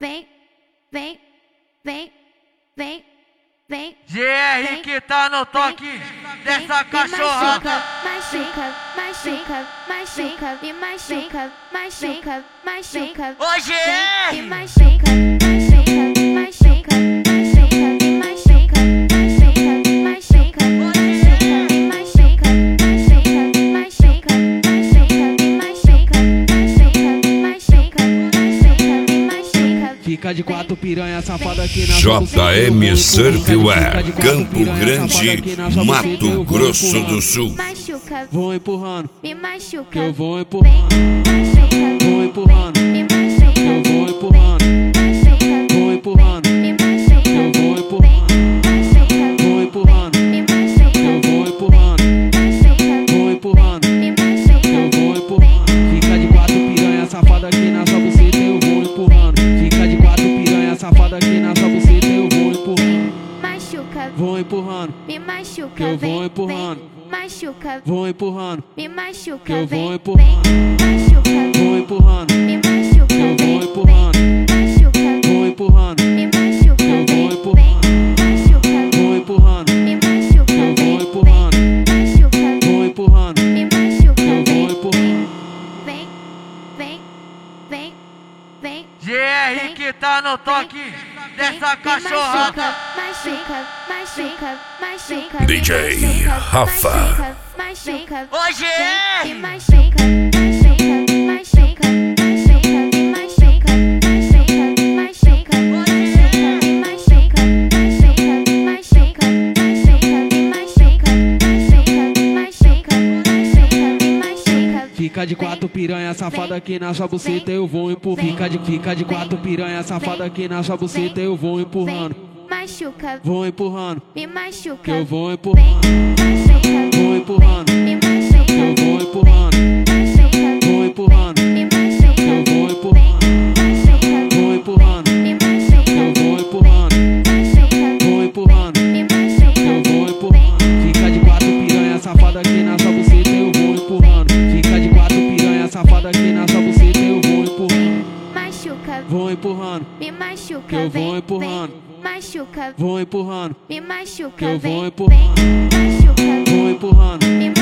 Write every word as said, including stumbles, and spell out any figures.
vem, vem, vem, vem, vem. G R que tá no toque dessa cachorrada. Machuca, machuca, machuca, me machuca, machuca, machuca. Ô G R! Me machuca, machuca, machuca, machuca, me machuca, machuca, machuca, me machuca, machuca, machuca, me machuca, machuca, machuca, me machuca. Fica de quatro piranha safada aqui na J M Surfwear, Campo Grande, Mato Grosso do Sul. Machuca, vou empurrando, me machuca, que eu vou empurrando, vou empurrando, me machuca, que eu vou empurrando, vou empurrando, me machuca, que eu vou empurrando, vou empurrando, me que machuca, eu vou empurrando, vou empurrando, me que machuca, eu vou empurrando. Fica de quatro piranha safada aqui na sua buceta, eu vou empurrando. Fica de quatro piranha safada aqui na sua buceta, eu vou empurrando. machuca, Vou empurrando, me machuca, que eu vou vem, empurrando. vem, machuca, Vou empurrando, me machuca, que eu vem, vou empurrando. vem, machuca, Vou empurrando, me machuca, que eu vem, vou empurrando. machuca, Vou empurrando, me machuca, que eu vou vem, empurrando. machuca, Vou empurrando, me machuca, que eu vou vem, empurrando. machuca, Vou empurrando, me que machuca, eu vou vem, empurrando. vem, vem, vem, vem. G R que tá no toque dessa cachorrada. Machuca, machuca, machuca, D J Rafa. machuca, Ô G me R! machuca, machuca, machuca, machuca, me machuca, machuca, machuca, me machuca, machuca, machuca, me machuca, machuca, me machuca. Fica de quatro piranha safada aqui na sua buceta, eu vou empurrando. Fica de, fica de quatro piranha safada aqui na sua buceta, eu vou empurrando. Machuca, Vou empurrando, me machuca, que eu vou empurrando. Vou empurrando, me que eu machuca, vou empurrando. Vou empurrando, me que machuca, eu vou empurrando. Vou empurrando, me que eu machuca, vou empurrando. Vou empurrando, me que eu machuca, vou empurrando. Fica de quatro piranha safada aqui na sua buceta, eu vou empurrando. Fica de quatro piranha safada aqui na sua buceta, eu vou empurrando. machuca, Vou empurrando, me machuca, que eu vou vem, empurrando. machuca, Vou empurrando, me machuca, que eu vou vem, empurrando. machuca, Vou empurrando, me